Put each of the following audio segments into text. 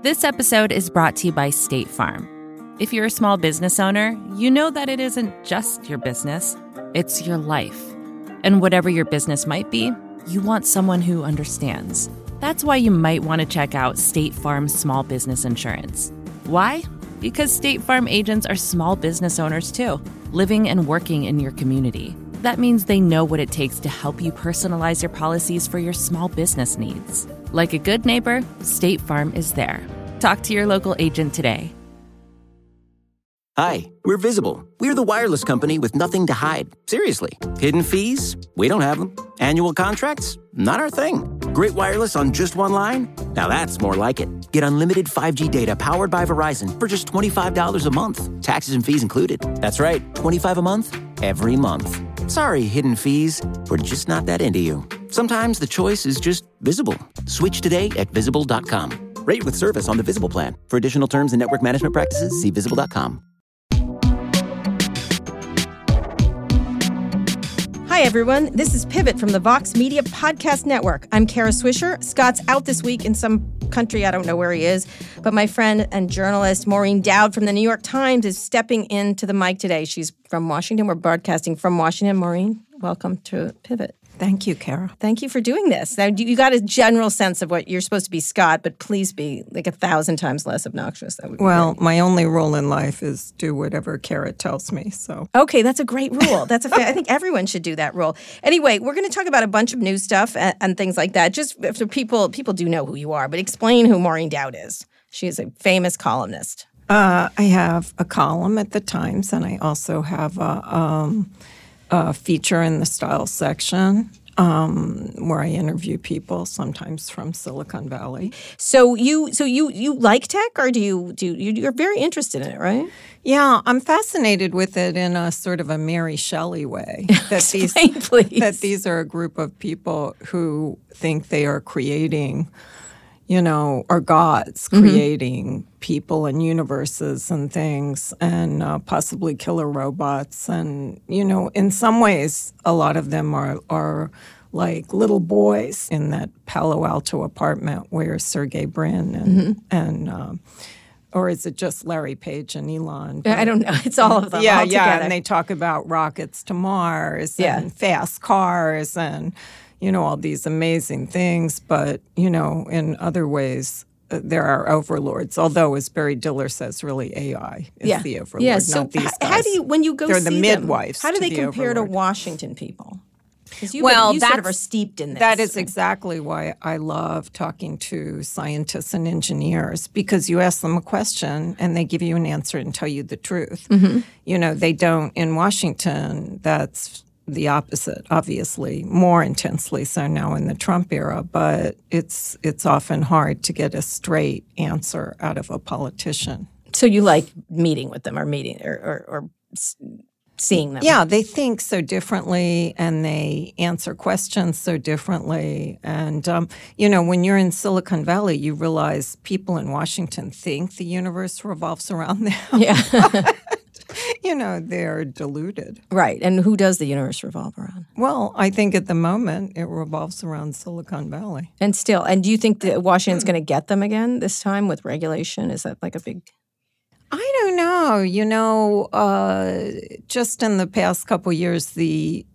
This episode is brought to you by State Farm. If you're a small business owner, you know that it isn't just your business, it's your life. And whatever your business might be, you want someone who understands. That's why you might want to check out State Farm Small Business Insurance. Why? Because State Farm agents are small business owners too, living and working in your community. That means they know what it takes to help you personalize your policies for your small business needs. Like a good neighbor, State Farm is there. Talk to your local agent today. Hi, we're Visible. We're the wireless company with nothing to hide. Seriously. Hidden fees? We don't have them. Annual contracts? Not our thing. Great wireless on just one line? Now that's more like it. Get unlimited 5G data powered by Verizon for just $25 a month. Taxes and fees included. That's right, $25 a month, every month. Sorry, hidden fees. We're just not that into you. Sometimes the choice is just Visible. Switch today at Visible.com. Rate with service on the Visible plan. For additional terms and network management practices, see Visible.com. Hi, everyone. This is Pivot from the Vox Media Podcast Network. I'm Kara Swisher. Scott's out this week in some country. I don't know where he is. But my friend and journalist Maureen Dowd from the New York Times is stepping into the mic today. She's from Washington. We're broadcasting from Washington. Maureen, welcome to Pivot. Thank you, Kara. Thank you for doing this. Now, you got a general sense of what you're supposed to be, Scott, but please be like 1,000 times less obnoxious. That would be Well, great. my only rule in life is do whatever Kara tells me, so. Okay, that's a great rule. I think everyone should do that rule. Anyway, we're going to talk about a bunch of new stuff and things like that. Just so people do know who you are, but explain who Maureen Dowd is. She is a famous columnist. I have a column at the Times, and I also have a feature in the Style section where I interview people, sometimes from Silicon Valley. So you like tech, or you're very interested in it, right? Yeah, I'm fascinated with it in a sort of a Mary Shelley way. Explain, please. That these are a group of people who think they are creating, are gods, creating people and universes and things, and possibly killer robots. And, in some ways, a lot of them are like little boys in that Palo Alto apartment where Sergey Brin and or is it just Larry Page and Elon? I don't know. It's all of them. Yeah, all together. And they talk about rockets to Mars and fast cars and, all these amazing things. But, in other ways, there are overlords. Although, as Barry Diller says, really AI is the overlord, not these guys. How do you, when you go They're see the midwives. them, how do they the compare overlord. to Washington people? Because you Well, sort of are steeped in this. That is exactly why I love talking to scientists and engineers, because you ask them a question and they give you an answer and tell you the truth. Mm-hmm. They don't in Washington. That's the opposite, obviously, more intensely so now in the Trump era. But it's often hard to get a straight answer out of a politician. So you like meeting with them, or seeing them? Yeah, they think so differently and they answer questions so differently. And, when you're in Silicon Valley, you realize people in Washington think the universe revolves around them. Yeah. They're deluded. Right. And who does the universe revolve around? Well, I think at the moment it revolves around Silicon Valley. And do you think that Washington's going to get them again this time with regulation? Is that like a big... I don't know. Just in the past couple of years, the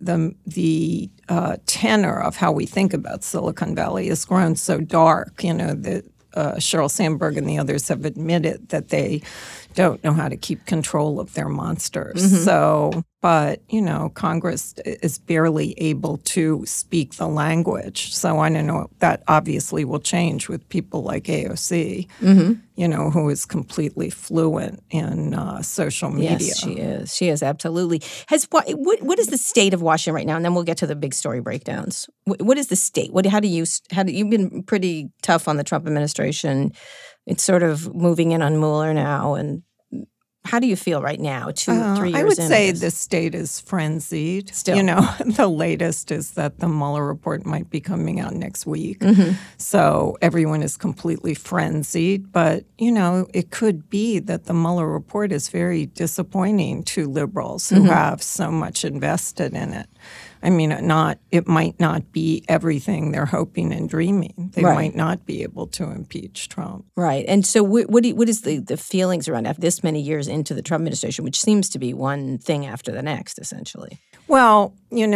tenor of how we think about Silicon Valley has grown so dark. Sheryl Sandberg and the others have admitted that they don't know how to keep control of their monsters. Mm-hmm. So, but, Congress is barely able to speak the language. So I don't know. That obviously will change with people like AOC, who is completely fluent in social media. Yes, she is. She is, absolutely. What is the state of Washington right now? And then we'll get to the big story breakdowns. What is the state? You've been pretty tough on the Trump administration. It's sort of moving in on Mueller now. And how do you feel right now, 3 years in? I would say the state is frenzied. Still. The latest is that the Mueller report might be coming out next week. Mm-hmm. So everyone is completely frenzied. But, it could be that the Mueller report is very disappointing to liberals who have so much invested in it. I mean, it might not be everything they're hoping and dreaming. They might not be able to impeach Trump. Right. And so what is the feelings around after this many years into the Trump administration, which seems to be one thing after the next, essentially? Well,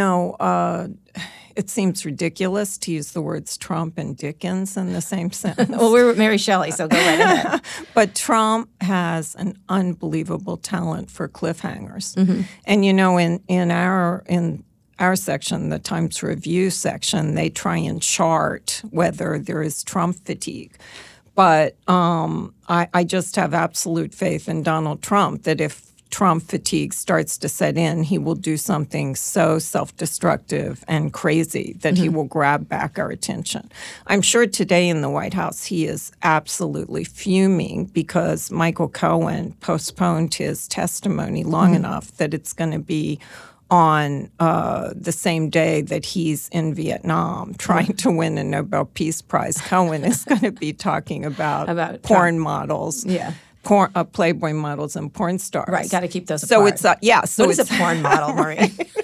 it seems ridiculous to use the words Trump and Dickens in the same sentence. Well, we're with Mary Shelley, so go right ahead. But Trump has an unbelievable talent for cliffhangers. Mm-hmm. And, in our section, the Times Review section, they try and chart whether there is Trump fatigue. But I just have absolute faith in Donald Trump that if Trump fatigue starts to set in, he will do something so self-destructive and crazy that he will grab back our attention. I'm sure today in the White House he is absolutely fuming because Michael Cohen postponed his testimony long enough that it's going to be on the same day that he's in Vietnam trying to win a Nobel Peace Prize. Cohen is going to be talking about porn models. Yeah. Playboy models and porn stars. Right, got to keep those apart. So what is a porn model, Marie?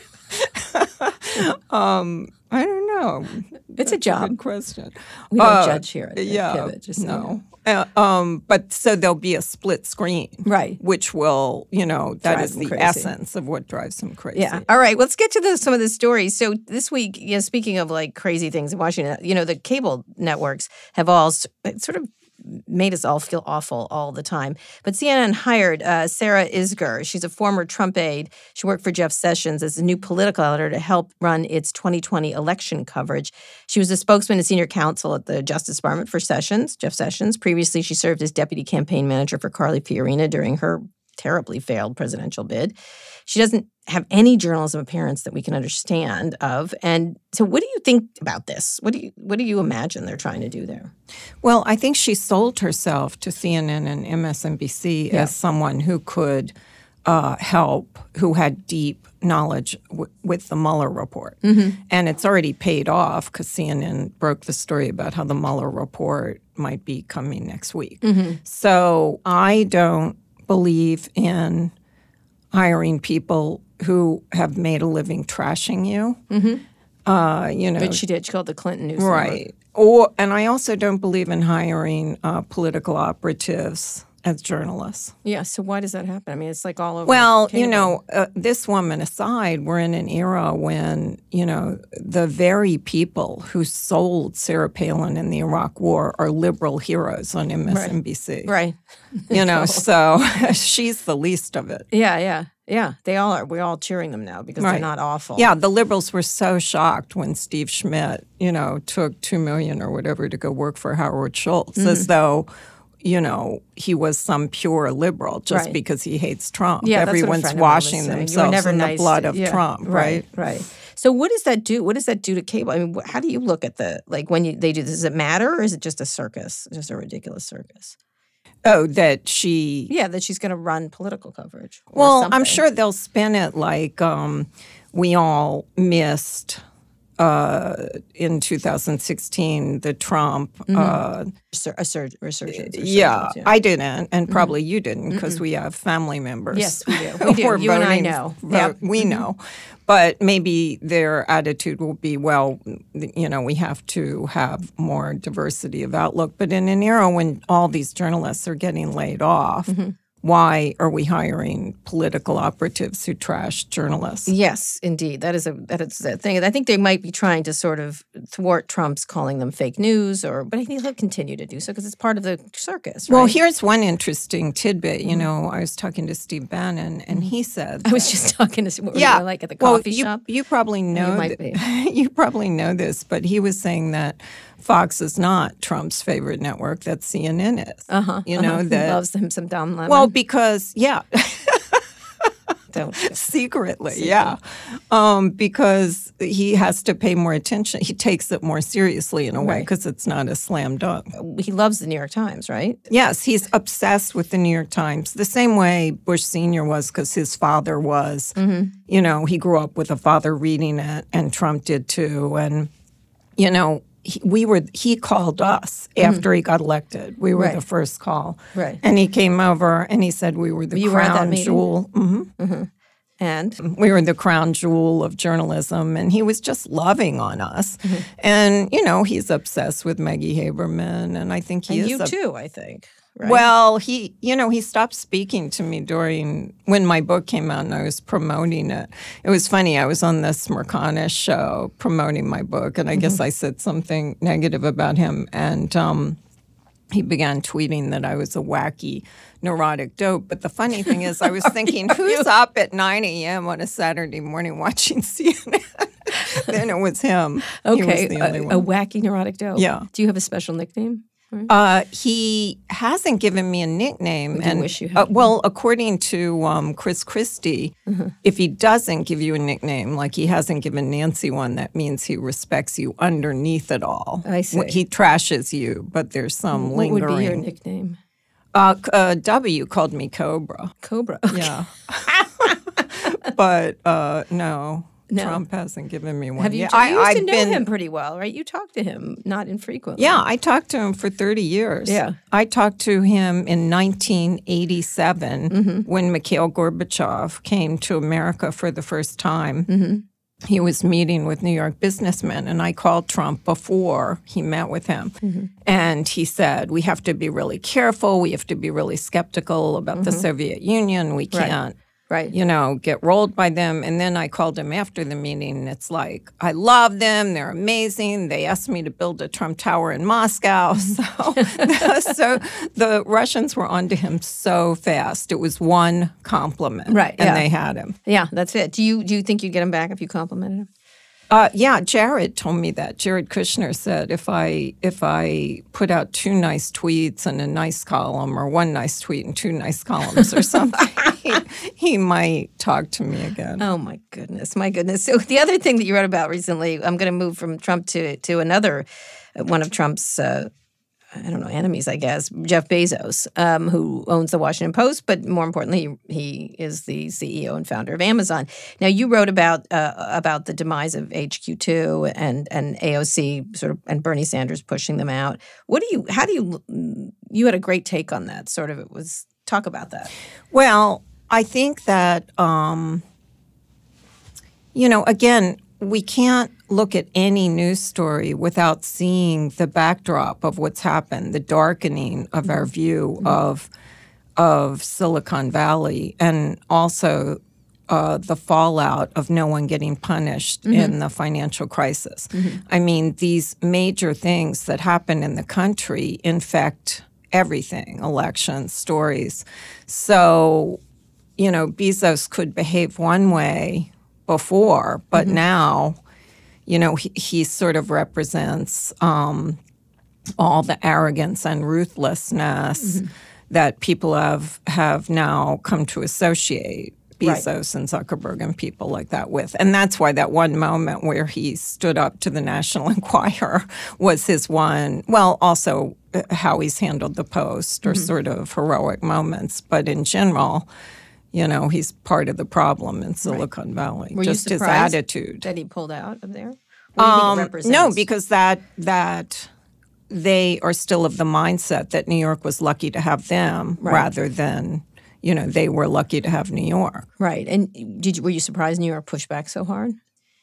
I don't know. It's a job. Good question. We don't judge here at Pivot. Just no. But so there'll be a split screen. Right. Which will, that drive is the crazy. essence of what drives them crazy. Yeah. All right. Let's get to some of the stories. So this week, speaking of like crazy things in Washington, the cable networks have all sort of made us all feel awful all the time. But CNN hired Sarah Isgur. She's a former Trump aide. She worked for Jeff Sessions as a new political editor to help run its 2020 election coverage. She was a spokesman and senior counsel at the Justice Department for Jeff Sessions. Previously, she served as deputy campaign manager for Carly Fiorina during her terribly failed presidential bid. She doesn't have any journalism appearance that we can understand of. And so what do you think about this? What do you imagine they're trying to do there? Well, I think she sold herself to CNN and MSNBC as someone who could help, who had deep knowledge with the Mueller report. Mm-hmm. And it's already paid off because CNN broke the story about how the Mueller report might be coming next week. Mm-hmm. So I don't believe in hiring people who have made a living trashing you. Mm-hmm. But she did. She called the Clinton News. Right. And I also don't believe in hiring political operatives as journalists. Yeah. So why does that happen? I mean, it's like all over. Well, this woman aside, we're in an era when, the very people who sold Sarah Palin in the Iraq War are liberal heroes on MSNBC. Right. So she's the least of it. Yeah. They all are. We're all cheering them now because they're not awful. Yeah, the liberals were so shocked when Steve Schmidt, took $2 million or whatever to go work for Howard Schultz, as though he was some pure liberal just because he hates Trump. Yeah, everyone's washing themselves in the blood of Trump, right? Right. So what does that do? What does that do to cable? I mean, how do you look at when they do this? Does it matter, or is it just a circus, just a ridiculous circus? Oh, that she... Yeah, that she's going to run political coverage. Well, I'm sure they'll spin it like we all missed... in 2016, the Trump resurgence. Yeah, I didn't, and probably you didn't, because we have family members. Yes, we do. We do. You and I know. We know. But maybe their attitude will be, well, we have to have more diversity of outlook. But in an era when all these journalists are getting laid off, why are we hiring political operatives who trash journalists? Yes, indeed. That is a thing. I think they might be trying to sort of thwart Trump's calling them fake news, but I think he'll continue to do so because it's part of the circus, right? Well, here's one interesting tidbit. I was talking to Steve Bannon, and he said... I was just talking to what were like at the coffee shop? You probably know... You might be. You probably know this, but he was saying that Fox is not Trump's favorite network, that CNN is. That he loves him some Don Lemon. Well, because, Don't. Secretly, because he has to pay more attention. He takes it more seriously in a way because it's not a slam dunk. He loves the New York Times, right? Yes, he's obsessed with the New York Times, the same way Bush Sr. was because his father was. He grew up with a father reading it, and Trump did too. And, he called us after he got elected. We were the first call. Right. And he came over and he said we were the crown jewel. And we were the crown jewel of journalism, and he was just loving on us. And, he's obsessed with Maggie Haberman, and I think he is. You too, I think. Right? Well, he stopped speaking to me when my book came out and I was promoting it. It was funny. I was on the Smirkanish show promoting my book, and I guess I said something negative about him, and he began tweeting that I was a wacky, neurotic dope. But the funny thing is, I was thinking, who's up at 9 a.m. on a Saturday morning watching CNN? Then it was him. Okay, he was the only one. A wacky, neurotic dope. Yeah. Do you have a special nickname? He hasn't given me a nickname. Would you wish you had? Well, according to Chris Christie, if he doesn't give you a nickname, like he hasn't given Nancy one, that means he respects you underneath it all. I see. He trashes you, but there's some lingering. What would be your nickname? W called me Cobra. Cobra. Okay. Yeah. But no. Trump hasn't given me one. Have you? Yeah, You used to know him pretty well, right? You talked to him not infrequently. Yeah, I talked to him for 30 years. Yeah. I talked to him in 1987 when Mikhail Gorbachev came to America for the first time. He was meeting with New York businessmen, and I called Trump before he met with him. And he said, we have to be really careful. We have to be really skeptical about the Soviet Union. We can't. Right. Get rolled by them. And then I called him after the meeting, and it's like, I love them. They're amazing. They asked me to build a Trump Tower in Moscow. So the Russians were onto him so fast. It was one compliment. Right. And they had him. Yeah, that's it. Do you think you'd get him back if you complimented him? Yeah, Jared told me that. Jared Kushner said if I put out 2 nice tweets and a nice column, or 1 nice tweet and 2 nice columns or something, he might talk to me again. Oh, my goodness. So the other thing that you wrote about recently, I'm going to move from Trump to another one of Trump's enemies, I guess, Jeff Bezos, who owns the Washington Post, but more importantly, he is the CEO and founder of Amazon. Now, you wrote about the demise of HQ2 and AOC sort of, and Bernie Sanders pushing them out. You had a great take on that. Sort of, talk about that. Well, I think that again, we can't look at any news story without seeing the backdrop of what's happened, the darkening of our view of Silicon Valley, and also the fallout of no one getting punished in the financial crisis. I mean, these major things that happen in the country infect everything, elections, stories. So, Bezos could behave one way before, but now, he sort of represents all the arrogance and ruthlessness that people have now come to associate Bezos and Zuckerberg and people like that with. And that's why that one moment where he stood up to the National Enquirer was his one, well, also how he's handled the Post or sort of heroic moments. But in general, he's part of the problem in Silicon Valley. Were just you his surprised attitude. that he pulled out of there? What do you think it represents? No, because that they are still of the mindset that New York was lucky to have them rather than, they were lucky to have New York. Right. And were you surprised New York pushed back so hard?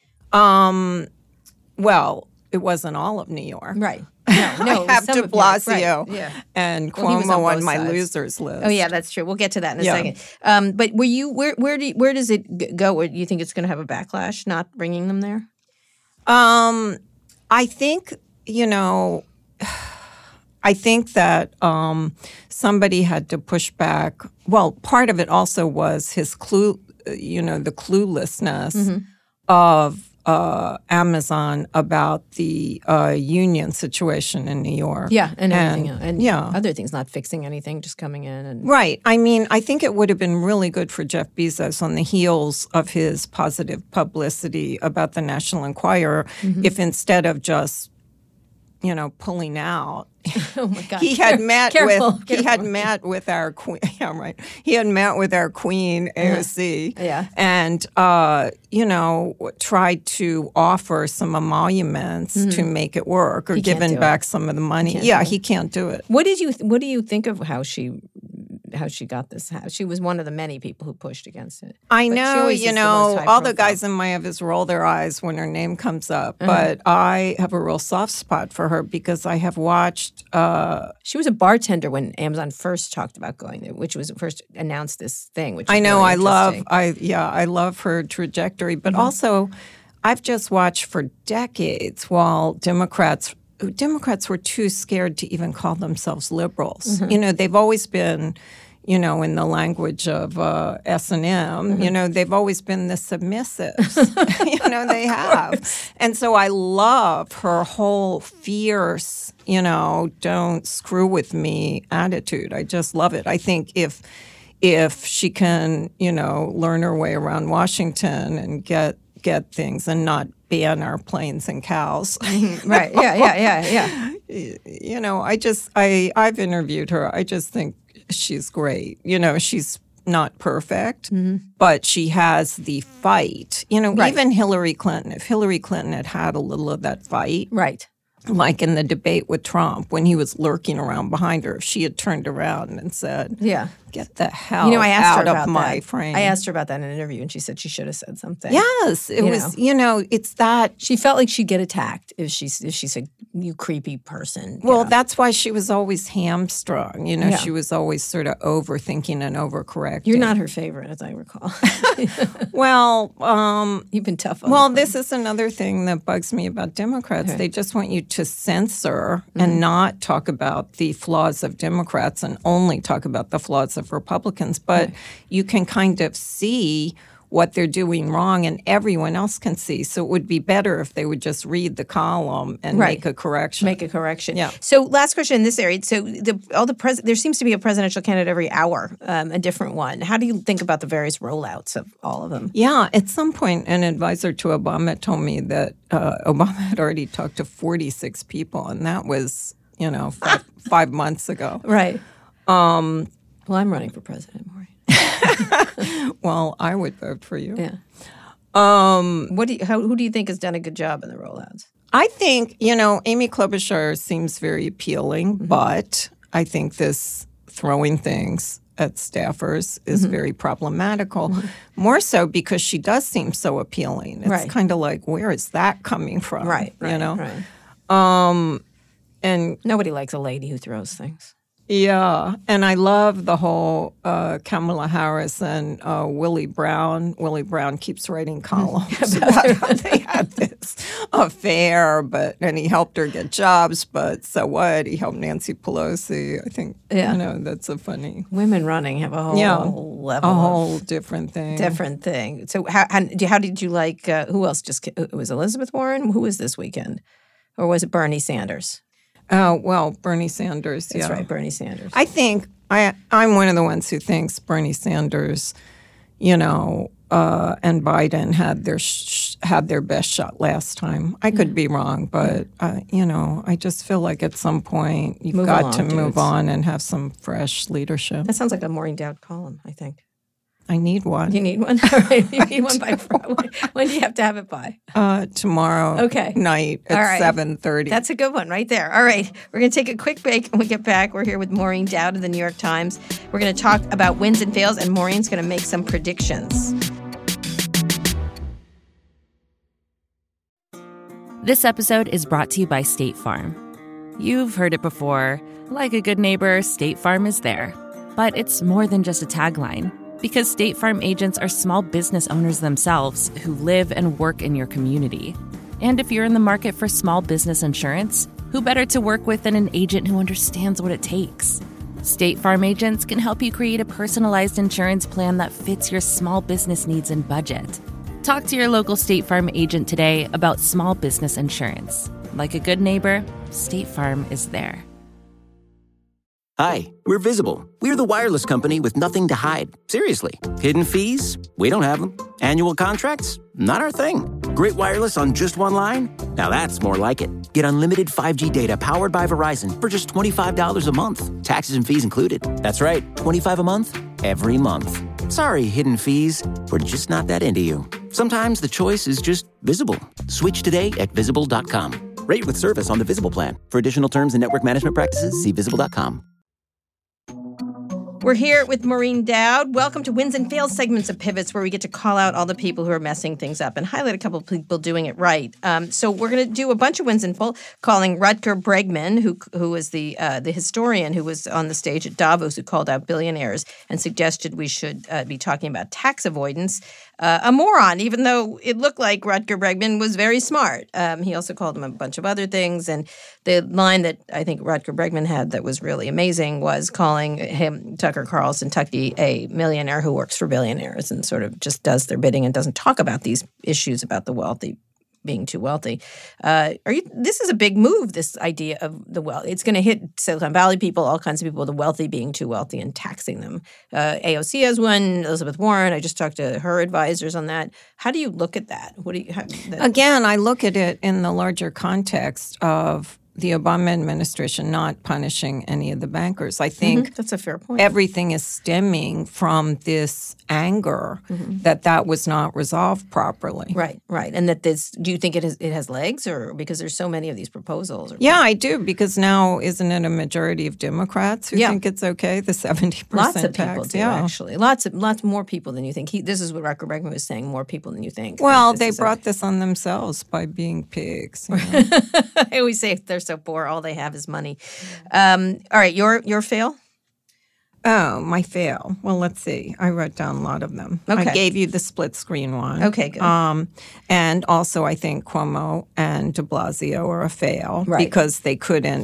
Well, it wasn't all of New York. Right. No, I have De Blasio and Cuomo on my sides. losers list. Oh, yeah, that's true. We'll get to that in a second. But where does it go? Do you think it's going to have a backlash, not bringing them there? I think, that somebody had to push back. Well, part of it also was his the cluelessness of Amazon about the union situation in New York. Yeah, and everything else. And other things, not fixing anything, just coming in. And Right. I mean, I think it would have been really good for Jeff Bezos on the heels of his positive publicity about the National Enquirer if instead of just, pulling out, oh my God, he had met with our queen. Yeah, right. He had met with our queen AOC. And tried to offer some emoluments to make it work, or given back some of the money. He can't do it. What do you think of how she she got this. She was one of the many people who pushed against it. I But she know, always you is the know, most high all the profile. guys in my office roll their eyes when her name comes up. But I have a real soft spot for her because I have watched. She was a bartender when Amazon first talked about going there, which was first announced this thing. Which I is know, really I love, interesting. I love her trajectory. But also, I've just watched for decades while Democrats were too scared to even call themselves liberals. You know, they've always been, you know, in the language of S&M, you know, they've always been the submissives. You know, they have. And so I love her whole fierce, you know, don't screw with me attitude. I just love it. I think if she can, you know, learn her way around Washington and get things and not ban our planes and cows. Right. Yeah. You know, I've interviewed her. I just think she's great. You know, she's not perfect, but she has the fight. You know, even Hillary Clinton, if Hillary Clinton had a little of that fight, Right. like in the debate with Trump when he was lurking around behind her, if she had turned around and said, Yeah. get the hell You know, I asked her out about of my that. frame. I asked her about that in an interview, and she said she should have said something. Yes, it was, you know, it's that. She felt like she'd get attacked if she said, "You creepy person." Well, that's why she was always hamstrung. You know, Yeah. she was always sort of overthinking and overcorrecting. You're not her favorite, as I recall. Well, You've been tough on well, her. this is another thing that bugs me about Democrats. They just want you to censor and not talk about the flaws of Democrats and only talk about the flaws of Republicans. But you can kind of see what they're doing wrong and everyone else can see. So it would be better if they would just read the column and make a correction. Make a correction. Yeah. So last question in this area. So there seems to be a presidential candidate every hour, a different one. How do you think about the various rollouts of all of them? Yeah, at some point, an advisor to Obama told me that Obama had already talked to 46 people, and that was, you know, 5 months ago. Right. Well, I'm running for president, Maureen. Well, I would vote for you. Yeah. Who do you think has done a good job in the rollouts? I think, you know, Amy Klobuchar seems very appealing, but I think this throwing things at staffers is very problematical, more so because she does seem so appealing. It's kind of like, where is that coming from? Right. You know? Right. And Nobody likes a lady who throws things. yeah, and I love the whole Kamala Harris and Willie Brown. Willie Brown keeps writing columns about how they had this affair, and he helped her get jobs, but so what? He helped Nancy Pelosi. I think, you know, that's a funny... Women running have a whole level a of whole different thing. So how did you like, who else it was Elizabeth Warren? Who was this weekend? Or was it Bernie Sanders? Oh, well, Bernie Sanders, That's right, Bernie Sanders. I think I'm one of the ones who thinks Bernie Sanders, you know, and Biden had their best shot last time. I could be wrong, but you know, I just feel like at some point you've got to move on and have some fresh leadership. That sounds like a Maureen Dowd column, I think. I need one. You need one? All right. You need one by Friday. When do you have to have it by? Tomorrow night at 7:30. That's a good one right there. All right. We're going to take a quick break. When we get back, we're here with Maureen Dowd of the New York Times. We're going to talk about wins and fails, and Maureen's going to make some predictions. This episode is brought to you by State Farm. You've heard it before. Like a good neighbor, State Farm is there. But it's more than just a tagline. Because State Farm agents are small business owners themselves who live and work in your community. And if you're in the market for small business insurance, who better to work with than an agent who understands what it takes? State Farm agents can help you create a personalized insurance plan that fits your small business needs and budget. Talk to your local State Farm agent today about small business insurance. Like a good neighbor, State Farm is there. Hi, we're Visible. We're the wireless company with nothing to hide. Seriously. Hidden fees? We don't have them. Annual contracts? Not our thing. Great wireless on just one line? Now that's more like it. Get unlimited 5G data powered by Verizon for just $25 a month. Taxes and fees included. That's right, $25 a month, every month. Sorry, hidden fees. We're just not that into you. Sometimes the choice is just Visible. Switch today at Visible.com. Rate with service on the Visible plan. For additional terms and network management practices, see Visible.com. We're here with Maureen Dowd. Welcome to Wins and Fails segments of Pivots, where we get to call out all the people who are messing things up and highlight a couple of people doing it right. So we're going to do a bunch of wins and fails, calling Rutger Bregman, who is the historian who was on the stage at Davos, who called out billionaires and suggested we should be talking about tax avoidance, a moron, even though it looked like Rutger Bregman was very smart. He also called him a bunch of other things. And the line that I think Rutger Bregman had that was really amazing was calling him, Tucker Carlson, Tucky, a millionaire who works for billionaires and sort of just does their bidding and doesn't talk about these issues about the wealthy being too wealthy. This is a big move, this idea of the wealth. It's going to hit Silicon Valley people, all kinds of people, the wealthy being too wealthy and taxing them. AOC has one, Elizabeth Warren. I just talked to her advisors on that. How do you look at that? Again, I look at it in the larger context of the Obama administration not punishing any of the bankers. I think that's a fair point. Everything is stemming from this anger that was not resolved properly. Right. And that this, do you think it has legs, or because there's so many of these proposals? Yeah, I do, because now isn't it a majority of Democrats who think it's okay, the 70% Lots of tax? people do, actually. Lots more people than you think. This is what Rutger Bregman was saying, more people than you think. Well, they brought this on themselves by being pigs. You know? I always say if they're so poor, all they have is money. All right, your fail? Oh, my fail. Well, let's see. I wrote down a lot of them. Okay. I gave you the split screen one. Okay, good. And also, I think Cuomo and de Blasio are a fail because they couldn't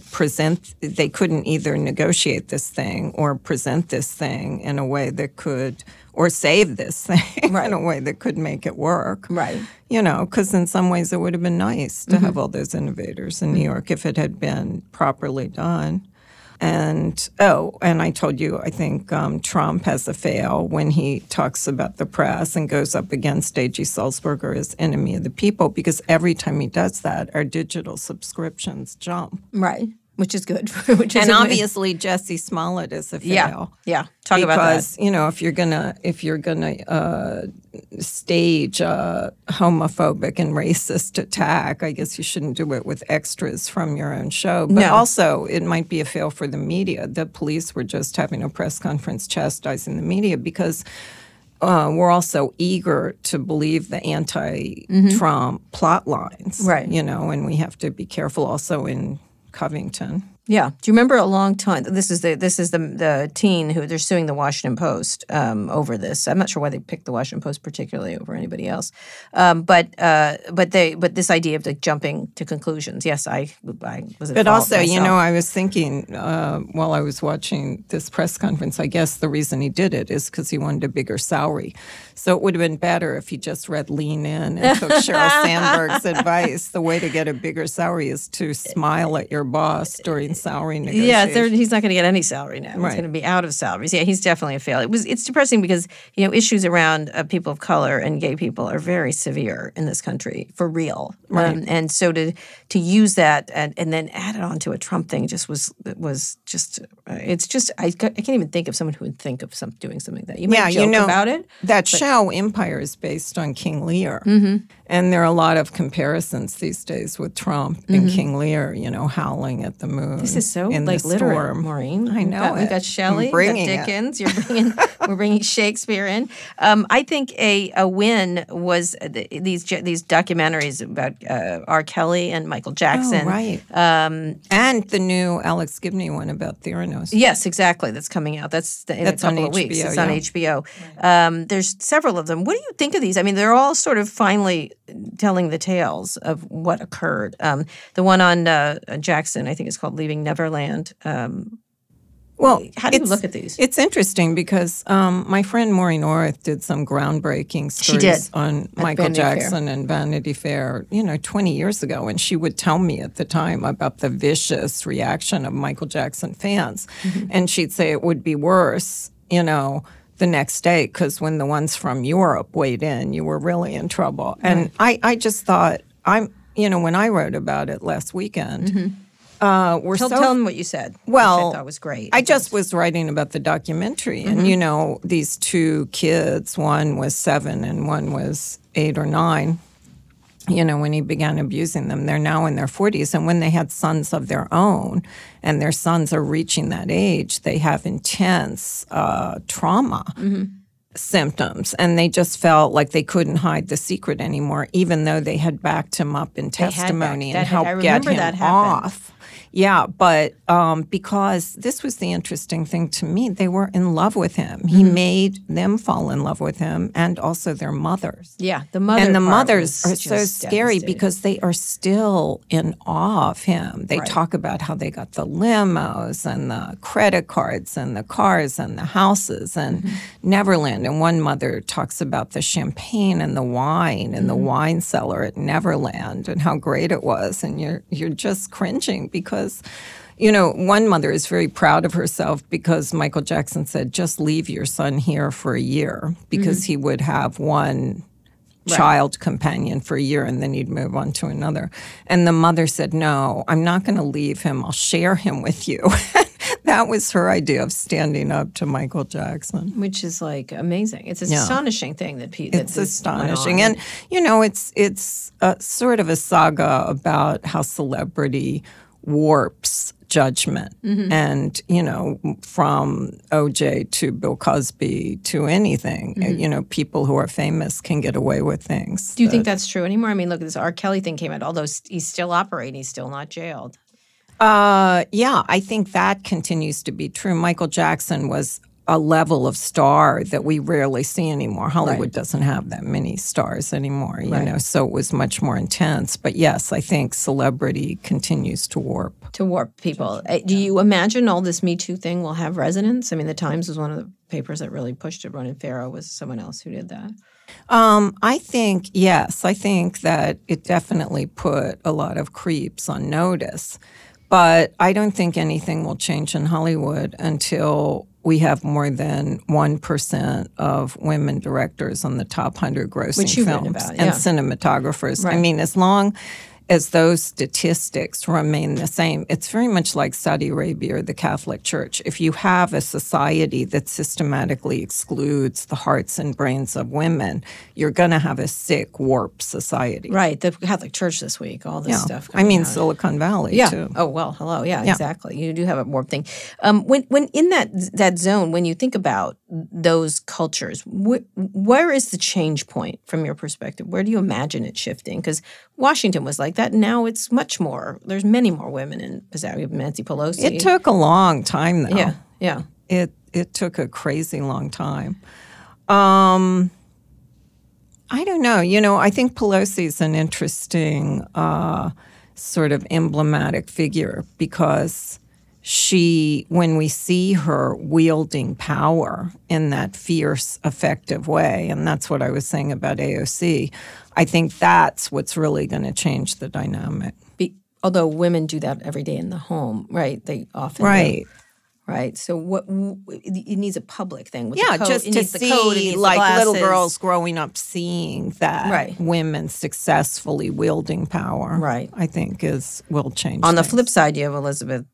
either negotiate this thing or present this thing in a way that could, or save this thing in a way that could make it work. Right. You know, because in some ways it would have been nice to have all those innovators in New York if it had been properly done. And I told you, I think Trump has a fail when he talks about the press and goes up against A.G. Sulzberger as enemy of the people, because every time he does that, our digital subscriptions jump. Right. Which is good. And obviously Jesse Smollett is a fail. Yeah. Talk about that. Because, you know, if you're gonna stage a homophobic and racist attack, I guess you shouldn't do it with extras from your own show. But also, it might be a fail for the media. The police were just having a press conference chastising the media because we're also eager to believe the anti-Trump plot lines. Right. You know, and we have to be careful also in Covington. Yeah. Do you remember a long time? This is the teen who they're suing the Washington Post over this. I'm not sure why they picked the Washington Post particularly over anybody else. But this idea of like jumping to conclusions. Yes, I was at fault But also, myself. you know, I was thinking while I was watching this press conference, I guess the reason he did it is because he wanted a bigger salary. So it would have been better if he just read Lean In and took Sheryl Sandberg's advice. The way to get a bigger salary is to smile at your boss during salary negotiations. Yeah, he's not going to get any salary now. Right. He's going to be out of salaries. Yeah, he's definitely a fail. It's depressing because, you know, issues around people of color and gay people are very severe in this country, for real. Right. And so to use that and then add it on to a Trump thing just was just it's just I can't even think of someone who would think of doing something like that. You might joke about it. That show Empire is based on King Lear. And there are a lot of comparisons these days with Trump and King Lear, you know, howling at the moon. This is so in like the literate, storm. Maureen. I know We got Shelley, we got Dickens. We're bringing Shakespeare in. I think a win was these documentaries about R. Kelly and Michael Jackson. Oh, right. And the new Alex Gibney one about Theranos. Yes, exactly. That's coming out. That's in a couple of weeks. It's on HBO. Right. There's several of them. What do you think of these? I mean, they're all sort of finally telling the tales of what occurred. The one on Jackson, I think it's called Leaving Neverland. Well, how do you look at these? It's interesting because my friend Maureen Orth did some groundbreaking stories on Michael Jackson and Vanity Fair, 20 years ago. And she would tell me at the time about the vicious reaction of Michael Jackson fans. Mm-hmm. And she'd say it would be worse, the next day, because when the ones from Europe weighed in, you were really in trouble. And I just thought, when I wrote about it last weekend, tell them what you said. Well, which I thought was great. I just was writing about the documentary, and these two kids, one was 7 and one was 8 or 9, when he began abusing them. They're now in their 40s. And when they had sons of their own, and their sons are reaching that age, they have intense trauma symptoms. And they just felt like they couldn't hide the secret anymore, even though they had backed him up in testimony and helped get him off. Yeah, but because this was the interesting thing to me, they were in love with him. He made them fall in love with him, and also their mothers. Yeah, the mothers are so scary because they are still in awe of him. They talk about how they got the limos and the credit cards and the cars and the houses and Neverland. And one mother talks about the champagne and the wine and the wine cellar at Neverland and how great it was. And you're just cringing because, one mother is very proud of herself because Michael Jackson said, just leave your son here for a year, because he would have one child companion for a year and then he'd move on to another. And the mother said, no, I'm not going to leave him. I'll share him with you. That was her idea of standing up to Michael Jackson. Which is like amazing. It's an astonishing thing that it's astonishing. And, it's sort of a saga about how celebrity warps judgment. And, from OJ to Bill Cosby to anything, people who are famous can get away with things. Do you think that's true anymore? I mean, look, this R. Kelly thing came out, although he's still operating, he's still not jailed. Yeah, I think that continues to be true. Michael Jackson was a level of star that we rarely see anymore. Hollywood doesn't have that many stars anymore, so it was much more intense. But yes, I think celebrity continues to warp. To warp people. Do you imagine all this Me Too thing will have resonance? I mean, the Times was one of the papers that really pushed it. Ronan Farrow was someone else who did that. I think, yes. I think that it definitely put a lot of creeps on notice. But I don't think anything will change in Hollywood until we have more than 1% of women directors on the top 100 grossing films and cinematographers. I mean, as long as those statistics remain the same, it's very much like Saudi Arabia or the Catholic Church. If you have a society that systematically excludes the hearts and brains of women, you're going to have a sick, warped society. Right. The Catholic Church this week, all this stuff. I mean, Silicon Valley, too. Oh, well, hello. Yeah, exactly. You do have a warped thing. When in that zone, when you think about those cultures, where is the change point from your perspective? Where do you imagine it shifting? Because Washington was like that. Now it's much more. There's many more women in Nancy Pelosi. It took a long time, though. Yeah. It took a crazy long time. I don't know. I think Pelosi's an interesting sort of emblematic figure because when we see her wielding power in that fierce, effective way, and that's what I was saying about AOC, I think that's what's really going to change the dynamic. Although women do that every day in the home, right? They often do. Right. So it needs a public thing. With the code. Just to see like little girls growing up seeing that women successfully wielding power. Right. I think will change. On the flip side, you have Elizabeth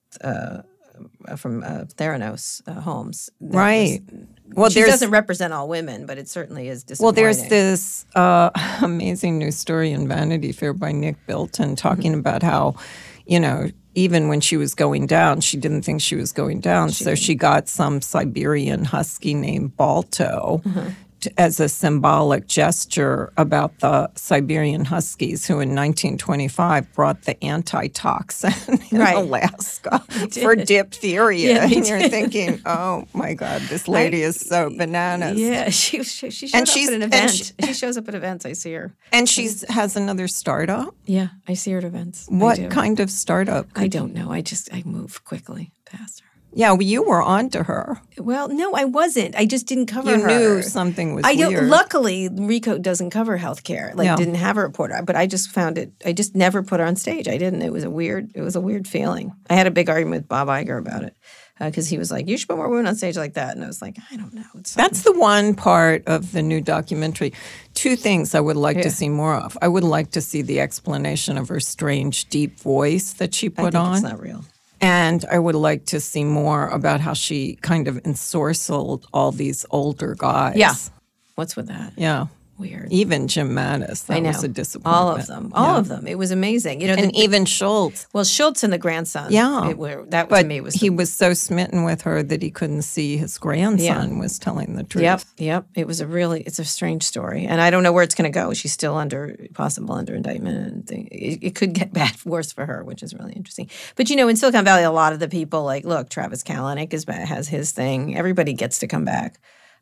from Theranos Holmes. Right. She doesn't represent all women, but it certainly is disappointing. Well, there's this amazing news story in Vanity Fair by Nick Bilton talking about how, even when she was going down, she didn't think she was going down. So she got some Siberian husky named Balto as a symbolic gesture about the Siberian Huskies who in 1925 brought the antitoxin in Alaska for diphtheria. And you're thinking, oh, my God, this lady is so bananas. Yeah, she shows up at an event. She shows up at events. I see her. And she has another startup? Yeah, I see her at events. What kind of startup? I don't know. I move quickly past her. Yeah, well, you were on to her. Well, no, I wasn't. I just didn't cover her. You knew something was weird. Luckily, RICO doesn't cover healthcare. Didn't have a reporter. But I just found it. I just never put her on stage. I didn't. It was a weird feeling. I had a big argument with Bob Iger about it because he was like, "You should put more women on stage like that." And I was like, "I don't know." That's the one part of the new documentary. Two things I would like to see more of. I would like to see the explanation of her strange, deep voice that she put on. It's not real. And I would like to see more about how she kind of ensorcelled all these older guys. Yeah. What's with that? Yeah. Weird. Even Jim Mattis, that was a disappointment. All of them. It was amazing. And even Schultz. Well, Schultz and the grandson. Yeah. To me was. He was so smitten with her that he couldn't see his grandson was telling the truth. Yep. It's a strange story. And I don't know where it's going to go. She's still under indictment. And it could get worse for her, which is really interesting. But, in Silicon Valley, a lot of the people, look, Travis Kalanick has his thing. Everybody gets to come back,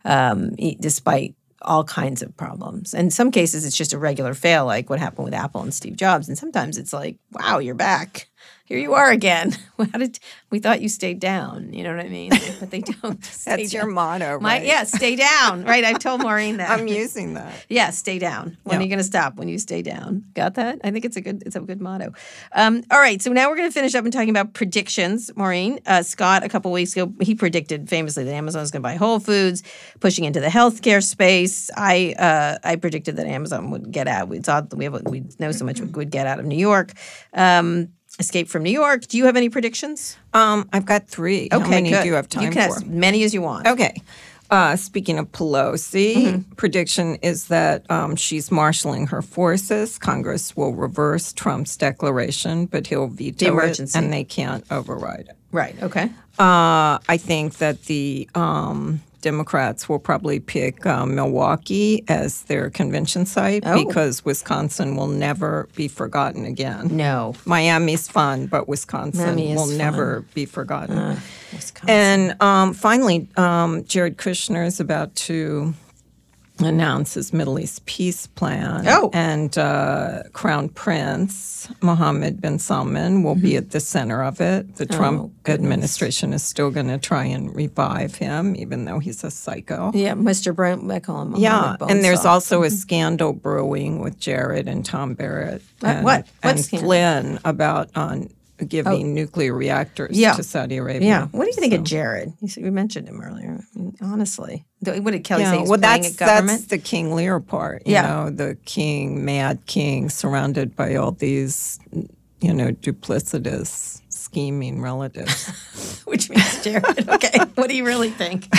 despite all kinds of problems. In some cases, it's just a regular fail, like what happened with Apple and Steve Jobs. And sometimes it's like, wow, you're back. Here you are again. We thought you stayed down? You know what I mean? But they don't. That's your motto, right? Stay down. Right, I've told Maureen that. I'm using that. Yeah, stay down. When are you going to stop? When you stay down. Got that? I think it's a good motto. All right, so now we're going to finish up and talking about predictions, Maureen. Scott, a couple weeks ago, he predicted famously that Amazon was going to buy Whole Foods, pushing into the healthcare space. I predicted that Amazon would get out. We know so much would get out of New York. Escape from New York. Do you have any predictions? I've got 3. Okay, How many good. do you have time for? You can have as many as you want. Okay. Speaking of Pelosi, prediction is that she's marshaling her forces. Congress will reverse Trump's declaration, but he'll veto it, and they can't override it. Right, okay. I think that the Democrats will probably pick Milwaukee as their convention site because Wisconsin will never be forgotten again. No. Miami's fun, but Wisconsin will never be forgotten. Wisconsin. And finally, Jared Kushner is about to announce his Middle East peace plan. And Crown Prince Mohammed bin Salman will be at the center of it. The Trump administration is still going to try and revive him, even though he's a psycho. Yeah, Mr. Brown, I call him Mohammed. Yeah, and there's also a scandal brewing with Jared and Tom Barrett and Flynn about giving nuclear reactors to Saudi Arabia. Yeah. What do you think of Jared? You mentioned him earlier. I mean, honestly. What did Kelly say? He's playing at government? That's the King Lear part. You know, the king, mad king, surrounded by all these, duplicitous, scheming relatives. Which means Jared. Okay. What do you really think?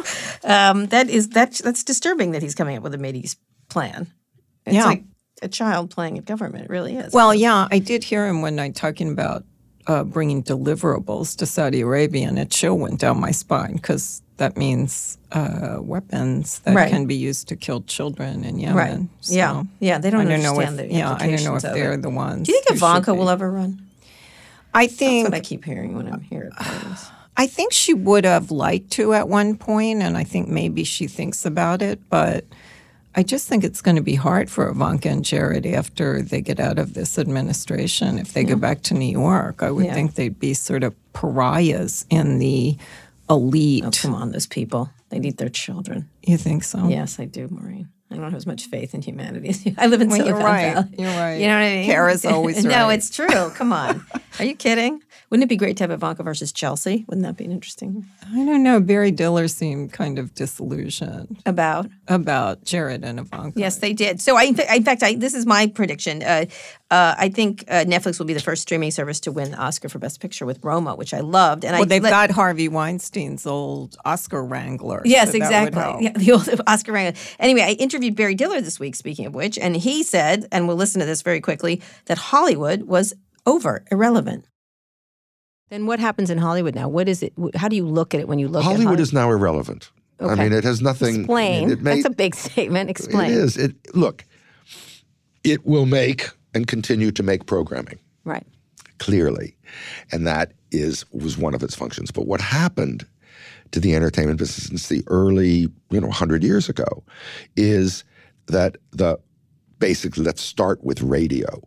That's disturbing that he's coming up with a Mideast plan. It's like a child playing at government. It really is. Well, yeah, I did hear him one night talking about bringing deliverables to Saudi Arabia, and a chill went down my spine because that means weapons that can be used to kill children in Yemen. Right. So yeah. They don't understand the implications I don't know if they're the ones. Do you think Ivanka will ever run? I think that's what I keep hearing when I'm here at parties. I think she would have liked to at one point, and I think maybe she thinks about it, but I just think it's going to be hard for Ivanka and Jared after they get out of this administration. If they go back to New York, I would think they'd be sort of pariahs in the elite. Oh, come on, those people. They need their children. You think so? Yes, I do, Maureen. I don't have as much faith in humanity as you. I live in Silicon Valley. You're right. You know what I mean? Kara's always right. No, it's true. Come on. Are you kidding? Wouldn't it be great to have Ivanka versus Chelsea? Wouldn't that be interesting? I don't know. Barry Diller seemed kind of disillusioned. About Jared and Ivanka. Yes, they did. So, in fact, this is my prediction. I think Netflix will be the first streaming service to win the Oscar for Best Picture with Roma, which I loved. And they've got Harvey Weinstein's old Oscar wrangler. Yes, so exactly. Yeah, the old Oscar wrangler. Anyway, I interviewed Barry Diller this week, speaking of which, and he said, and we'll listen to this very quickly, that Hollywood was irrelevant. Then what happens in Hollywood now? What is it? How do you look at it when you look at Hollywood? Hollywood is now irrelevant. Okay. I mean, it has nothing. Explain. That's a big statement. Explain. It is. Look, it will make and continue to make programming. Right. Clearly. And that was one of its functions. But what happened to the entertainment business since the early, 100 years ago is that basically, let's start with radio.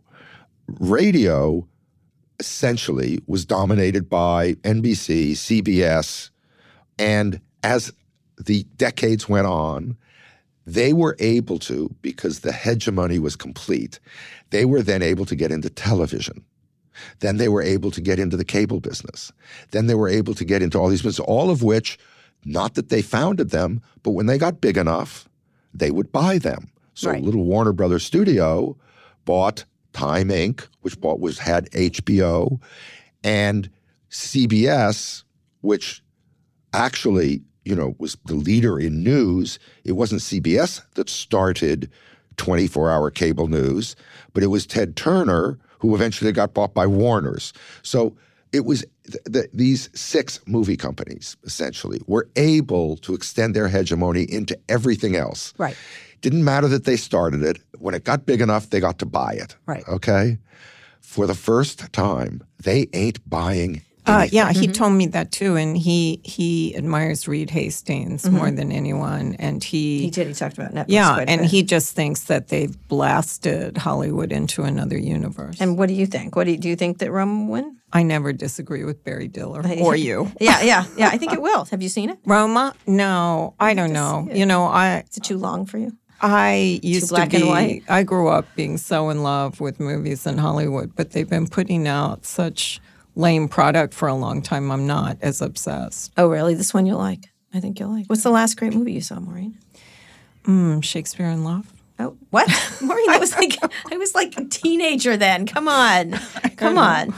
Radio essentially was dominated by NBC, CBS, and as the decades went on, they were able to, because the hegemony was complete, they were then able to get into television. Then they were able to get into the cable business. Then they were able to get into all these businesses, all of which, not that they founded them, but when they got big enough, they would buy them. So little Warner Brothers studio bought Time Inc., which had HBO, and CBS, which actually, was the leader in news. It wasn't CBS that started 24-hour cable news, but it was Ted Turner who eventually got bought by Warner's. So it was these 6 movie companies, essentially, were able to extend their hegemony into everything else. Right. Didn't matter that they started it. When it got big enough, they got to buy it. Right. Okay? For the first time, they ain't buying yeah, he told me that too, and he admires Reed Hastings more than anyone, and he did. He talked about Netflix. Yeah, and he just thinks that they've blasted Hollywood into another universe. And what do you think? Do you think that Roma will win? I never disagree with Barry Diller or you. Yeah. I think it will. Have you seen it? Roma? No, I don't know. Is it too long for you? I used black to be. and white? I grew up being so in love with movies in Hollywood, but they've been putting out such lame product for a long time. I'm not as obsessed. Oh, really? This one you'll like. I think you'll like. What's the last great movie you saw, Maureen? Shakespeare in Love. Oh, what? Maureen, I was like a teenager then. Come on. I don't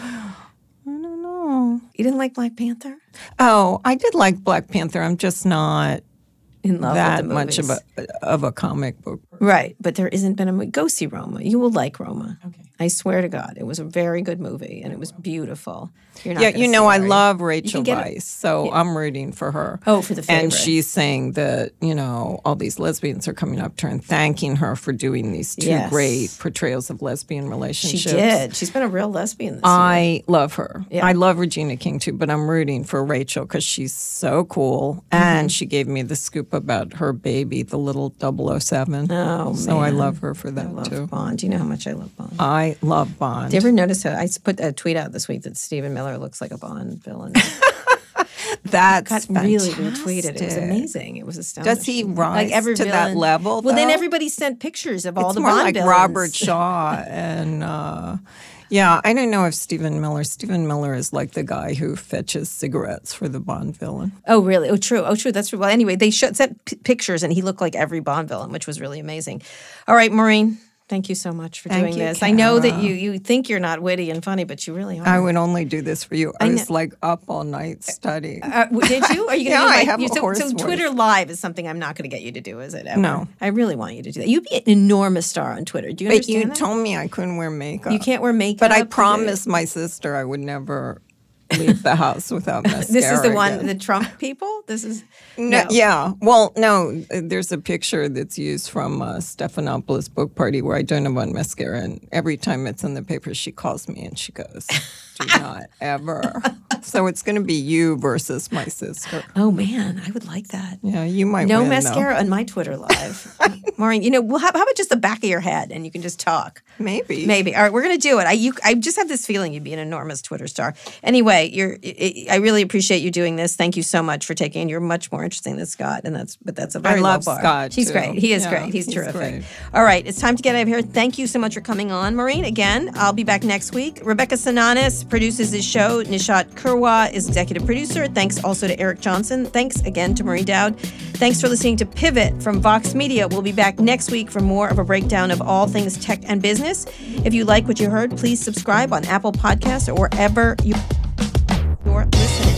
know. You didn't like Black Panther? Oh, I did like Black Panther. I'm just not in love that with the much of a comic book person. Right, but there isn't been a movie. Go see Roma. You will like Roma. Okay. I swear to God, it was a very good movie, and it was beautiful. You're not I love Rachel Weisz, so I'm rooting for her. Oh, for the favorite. And she's saying that, all these lesbians are coming up to her and thanking her for doing these 2 great portrayals of lesbian relationships. She did. She's been a real lesbian this year. I love her. Yeah. I love Regina King, too, but I'm rooting for Rachel because she's so cool. And she gave me the scoop about her baby, the little 007. Oh, so man. I love her for that, I love too. Bond. Do you know how much I love Bond? I love Bond. Did you ever notice how I put a tweet out this week that Stephen Miller looks like a Bond villain? That's got really retweeted. It was amazing. It was astonishing. Does he rise to villain, that level? Well, then though? everybody sent pictures of all it's the more Bond like villains. Robert Shaw and I don't know if Stephen Miller is like the guy who fetches cigarettes for the Bond villain. Oh, really? Oh, true. That's true. Well, anyway, they sent pictures, and he looked like every Bond villain, which was really amazing. All right, Maureen. Thank you so much for doing this. Kara. I know that you think you're not witty and funny, but you really are. I would only do this for you. I was like up all night studying. Did you? Are you going to I have a hoarse So voice. Twitter Live is something I'm not going to get you to do, is it? Ever? No. I really want you to do that. You'd be an enormous star on Twitter. Do you understand But you that? told me I couldn't wear makeup. You can't wear makeup. But I promised my sister I would never leave the house without mascara. This is the one, again. the Trump people? This is... No. Yeah. Well, no, there's a picture that's used from Stephanopoulos' book party where I don't have on mascara. And every time it's in the paper, she calls me and she goes, do not ever. So it's going to be you versus my sister. Oh, man. I would like that. Yeah, you might No win, mascara though. on my Twitter Live. Maureen, how about just the back of your head and you can just talk? Maybe. All right, we're going to do it. I just have this feeling you'd be an enormous Twitter star. Anyway, I really appreciate you doing this. Thank you so much for taking. You're much more interesting than Scott, and that's a very I love low bar. Scott. He's too. great. He is Yeah, great. He's terrific. Great. All right, it's time to get out of here. Thank you so much for coming on, Maureen. Again, I'll be back next week. Rebecca Sananis produces this show. Nishat Kurwa is executive producer. Thanks also to Eric Johnson. Thanks again to Maureen Dowd. Thanks for listening to Pivot from Vox Media. We'll be back next week for more of a breakdown of all things tech and business. If you like what you heard, please subscribe on Apple Podcasts or wherever you're listening.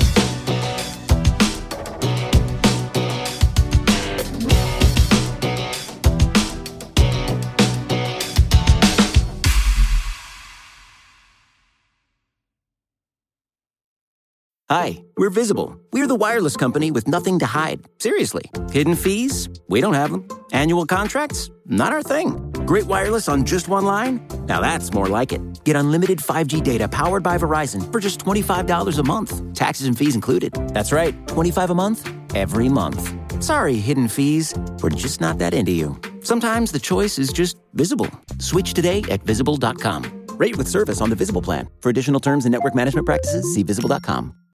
Hi, we're Visible. We're the wireless company with nothing to hide. Seriously. Hidden fees? We don't have them. Annual contracts? Not our thing. Great wireless on just one line? Now that's more like it. Get unlimited 5G data powered by Verizon for just $25 a month. Taxes and fees included. That's right, $25 a month, every month. Sorry, hidden fees. We're just not that into you. Sometimes the choice is just Visible. Switch today at Visible.com. Rate with service on the Visible plan. For additional terms and network management practices, see Visible.com.